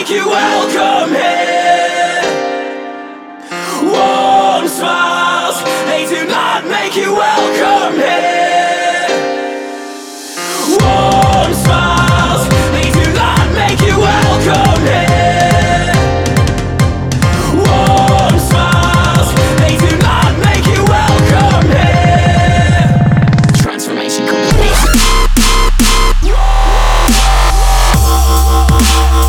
make you welcome here. Warm smiles, they do not make you welcome here. Warm smiles, they do not make you welcome.